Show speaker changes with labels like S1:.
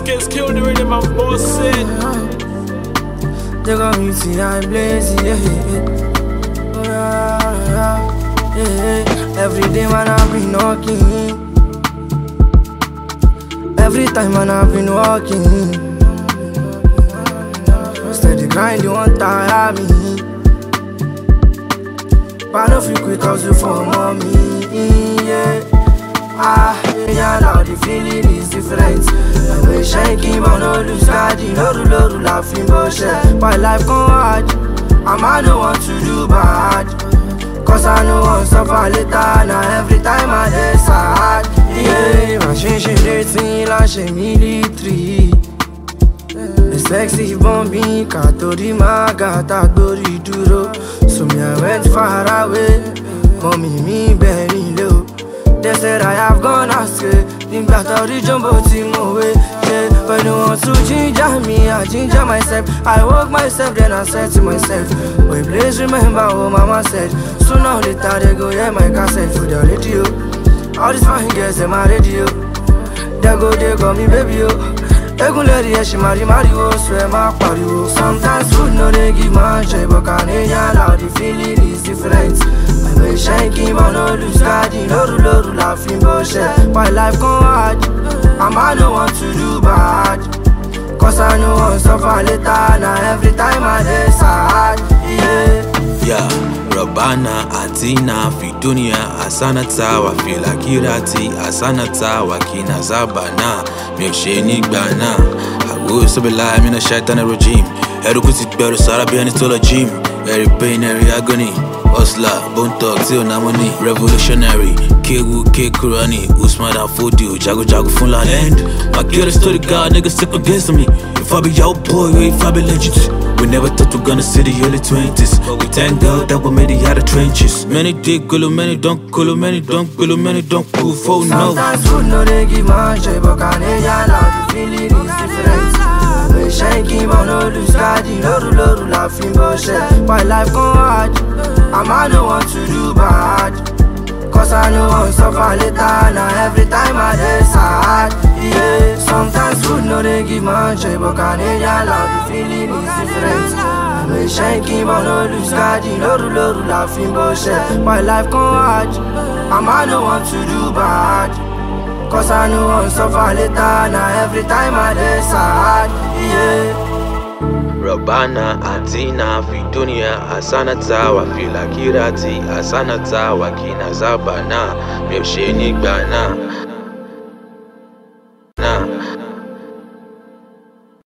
S1: gets killed the rhythm I'm bossing.
S2: They got me see I'm blazing, Every day man I've been knocking. Every time man I've been walking. Steady grind, you won't tire me. But no feel quit hustle for mommy, yeah, now the feeling is different. I wish I keep on no lose God, no rule, laughing bullshit. My life gone hard, I don't want to do bad. Cause I know I'll suffer later, now every time I decide. Yeah, my change dating, launch a military. The sexy bombing, Katori Magata, Dori Duro. So me I went far away, mommy me very low. They said I have gone astray, think that I'll reach jumbo team away. Yeah, but no one to ginger me, I ginger myself. I woke myself, then I said to myself, wait, please remember what mama said. Sooner or later they go hear my cassette for the radio. All these fine girls in my radio, they call me baby, Egunleri she marry swear my party. Sometimes food no they give my joy, but Canadian loud the feeling is different. I wish I keep on no lose God, no rule, laughing bullshit. My life gone hard, I don't want to do bad. Cause I know I'll suffer later, now every time I decide,
S3: yeah. Rabana, Atina, Fidunia, Asanata, Wafila Kirati, Asanata, Wakina Zabana, Milkshake Bana. I will so be lying in a shaitan regime. Erukusi better Sarabian is all a gym. Every pain, every agony. Osla, Bone Talk, Zio Namoni, Revolutionary, Kegu, Kurani, Usman Fodi, Jago Fulani. And my killer story, God, niggas stick against me. If I be your boy, if I be legit. We never thought we're gonna see the early 20s. But we thank God that we made it out of trenches. Many dig, many don't, many don't cool for no.
S2: Sometimes food no they give my joy, but Canadian loud the feeling is different. I wish I keep on no lose God, no rule, laughing bullshit. My life gone hard, I don't want to do bad. Cause I know I'll suffer later, now every time I decide, yeah. Sometimes food no they give my joy, but Canadian loud the feeling is different. I wish I keep on no lose God, no rule, laughing bullshit. My life gone hard, I don't want to do bad. Cause I know I'll suffer later, now every time I decide, yeah.
S3: Rabana, Atina, Fidunia, Asanata, Wafila Kirati, Asanata, Wakina Zabana, Milkshake Bana.